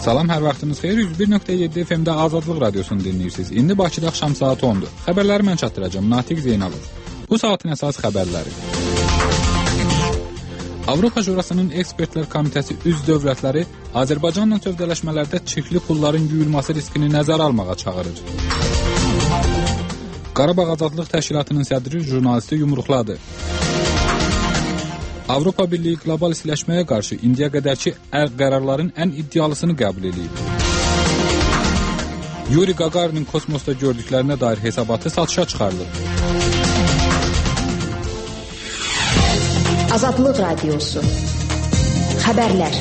Salam, hər vaxtınız xeyir. 101.7 FM-də Azadlıq Radiosunu dinləyirsiniz. İndi Bakıda axşam saat 10-dur. Xəbərləri mən çatdıracağam. Natiq Zeynalov. Bu saatin əsas xəbərləri. Avropa Şurasının Ekspertlər Komitəsi üzv dövlətləri Azərbaycanla sövdələşmələrdə çirkli pulların yuyulması riskini nəzərə almağa çağırır. Qarabağ Azadlıq Təşkilatının sədri jurnalisti yumruqladı. Avropa Birliyi qlobal istiləşməyə qarşı indiyə qədərki qərarların ən iddialısını qəbul edib. Yuri Qagarinin kosmosda gördüklərinə dair hesabatı satışa çıxarılıb. Azadlıq Radiosu. Xəbərlər.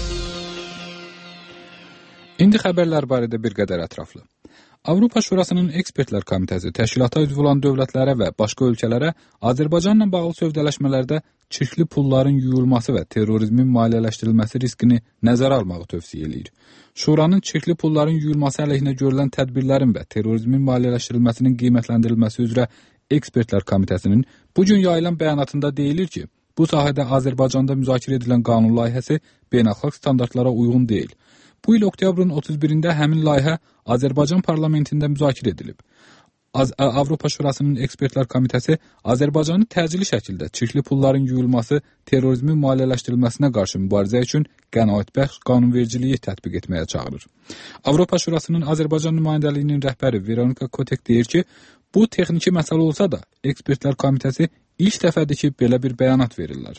İndi xəbərlər barədə bir qədər ətraflı. Avropa Şurasının Ekspertlər Komitəsi təşkilata üzv olan dövlətlərə və başqa ölkələrə Azərbaycanla bağlı sövdələşmələrdə çirkli pulların yuyulması və terrorizmin maliyyələşdirilməsi riskini nəzərə almağı tövsiyə eləyir. Şuranın çirkli pulların yuyulması əleyhinə görülən tədbirlərin və terrorizmin maliyyələşdirilməsinin qiymətləndirilməsi üzrə Ekspertlər Komitəsinin bu gün yayılan bəyanatında deyilir ki, bu sahədə Azərbaycanda müzakirə edilən qanun layihəsi beynəlxalq standartlara uyğun deyil. Bu il oktyabrın 31-də həmin layihə Azərbaycan parlamentində müzakirə edilib. Avropa Şurasının Ekspertlər Komitəsi Azərbaycanı təcili şəkildə çirkli pulların yuyulması, terrorizmin maliyyələşdirilməsinə qarşı mübarizə üçün qənaətbəxş qanunvericiliyi tətbiq etməyə çağırır. Avropa Şurasının Azərbaycan nümayəndəliyinin rəhbəri Veronika Kotek deyir ki, bu texniki məsələ olsa da, Ekspertlər Komitəsi İlk dəfədir ki, belə bir bəyanat verirlər.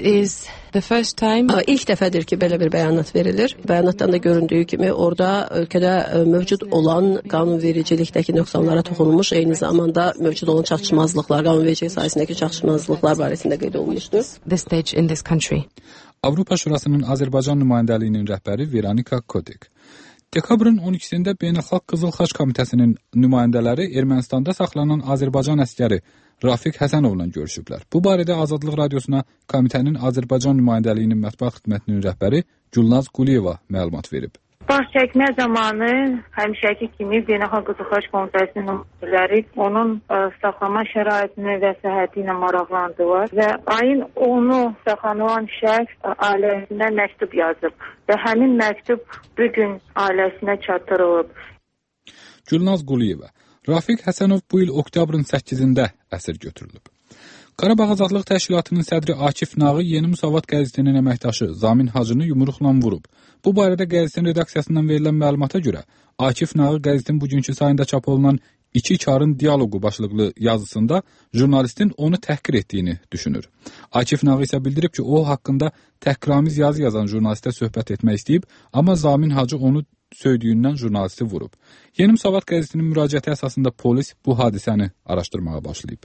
İlk dəfədir ki, belə bir bəyanat verilir. Bəyanatdan da göründüyü kimi, orada ölkədə mövcud olan qanunvericilikdəki nöqsanlara toxunulmuş, eyni zamanda mövcud olan çatışmazlıqlar, qanunvericilik sahəsindəki çatışmazlıqlar barəsində qeyd olunmuşdur. Avropa Şurasının Azərbaycan nümayəndəliyinin rəhbəri Veronika Kotek. Dekabrın 12-sində Beynəlxalq Qızıl Xaç Komitəsinin nümayəndələri Ermənistanda saxlanan Azərbaycan əskəri Rafiq Həsənovla görüşüblər. Bu barədə Azadlıq Radiosuna komitənin Azərbaycan nümayəndəliyinin mətbuat xidmətinin rəhbəri Gülnaz Quliyeva məlumat verib. Baş çəkmə zamanı həmişəki kimi Beynəlxalq Qızıl Xaç Komitəsinin nümayəndələri onun saxlama şəraitini və səhhəti ilə maraqlandılar və ayın 10-u saxlanılan şəxs ailəsinə məktub yazıb və həmin məktub bugün ailəsinə çatdırılıb. Gülnaz Quliyeva. Rafiq Həsənov bu il oktyabrın 8-də əsir götürülüb. Qarabağ Azadlıq Təşkilatının sədri Akif Nağı Yeni Müsavat qəzetinin əməkdaşı Zamin Hacını yumruqla vurub. Bu barədə qəzetin redaksiyasından verilən məlumata görə Akif Nağı qəzetin bugünkü sayında çap olunan İki Karın Dialoqu başlıqlı yazısında jurnalistin onu təhqir etdiyini düşünür. Akif Nağı isə bildirib ki, o haqqında təhqiramiz yazı yazan jurnalistə söhbət etmək istəyib, amma Zamin Hacı onu söydüyündən jurnalisti vurub. Yeni Müsavat qəzetinin müraciəti əsasında polis bu hadisəni araşdırmağa başlayıb.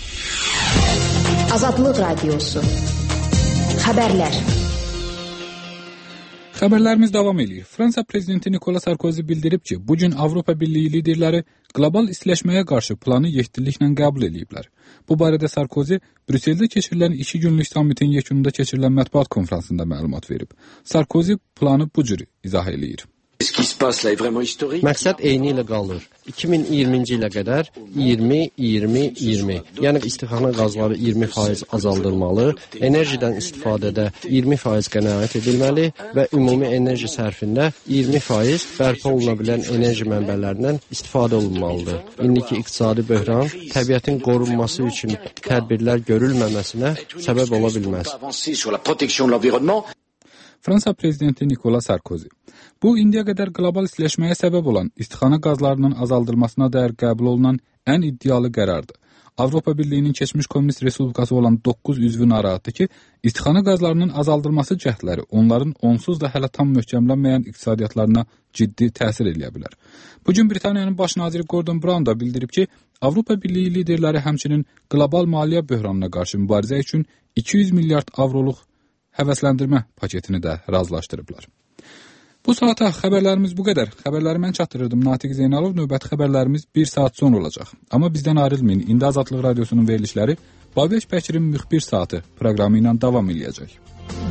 Azadlıq Radiosu. Xəbərlər. Xəbərlərimiz davam edir. Fransa prezidenti Nicolas Sarkozy bildirib ki, bugün Avropa Birliyi liderləri qlobal istiləşməyə qarşı planı yekdilliklə qəbul ediblər. Bu barədə Sarkozy Brüsseldə keçirilən 2 günlük sammitin yekununda keçirilən mətbuat konfransında məlumat verib. Sarkozy planı bu cür izah eləyir. Məqsəd eyni ilə qalır. 2020-ci ilə qədər 20-20-20. Yəni istixana qazları 20% azaldılmalı, enerjidən istifadədə 20% qənaət edilməli və ümumi enerji sərfində 20% bərpa oluna bilən enerji mənbələrindən istifadə olunmalıdır. İndiki iqtisadi böhran təbiətin qorunması üçün tədbirlər görülməməsinə səbəb ola bilməz. Fransa prezidenti Nicolas Sarkozy. Bu, indiyə qədər qlobal istiləşməyə səbəb olan istixana qazlarının azaldılmasına dair qəbul olunan ən iddialı qərardır. Avropa Birliyinin keçmiş Komünist Respublikası olan 9 üzvü narahatdır ki, istixana qazlarının azaldılması cəhdləri onların onsuz da hələ tam möhkəmlənməyən iqtisadiyyatlarına ciddi təsir edə bilər. Bugün Britaniyanın baş naziri Gordon Brown da bildirib ki, Avropa Birliyi liderləri həmçinin qlobal maliyyə böhranına qarşı mübarizə üçün 200 milyard avroluq həvəsləndirmə paketini də razılaşdırıblar. Bu saata xəbərlərimiz bu qədər. Xəbərləri mən çatdırırdım. Natiq Zeynalov. Növbəti xəbərlərimiz 1 saat sonra olacaq. Amma bizdən ayrılmayın. İndi Azadlıq Radiosunun verilişləri Babək Bəkirin müxbir saatı proqramı ilə davam edəcək.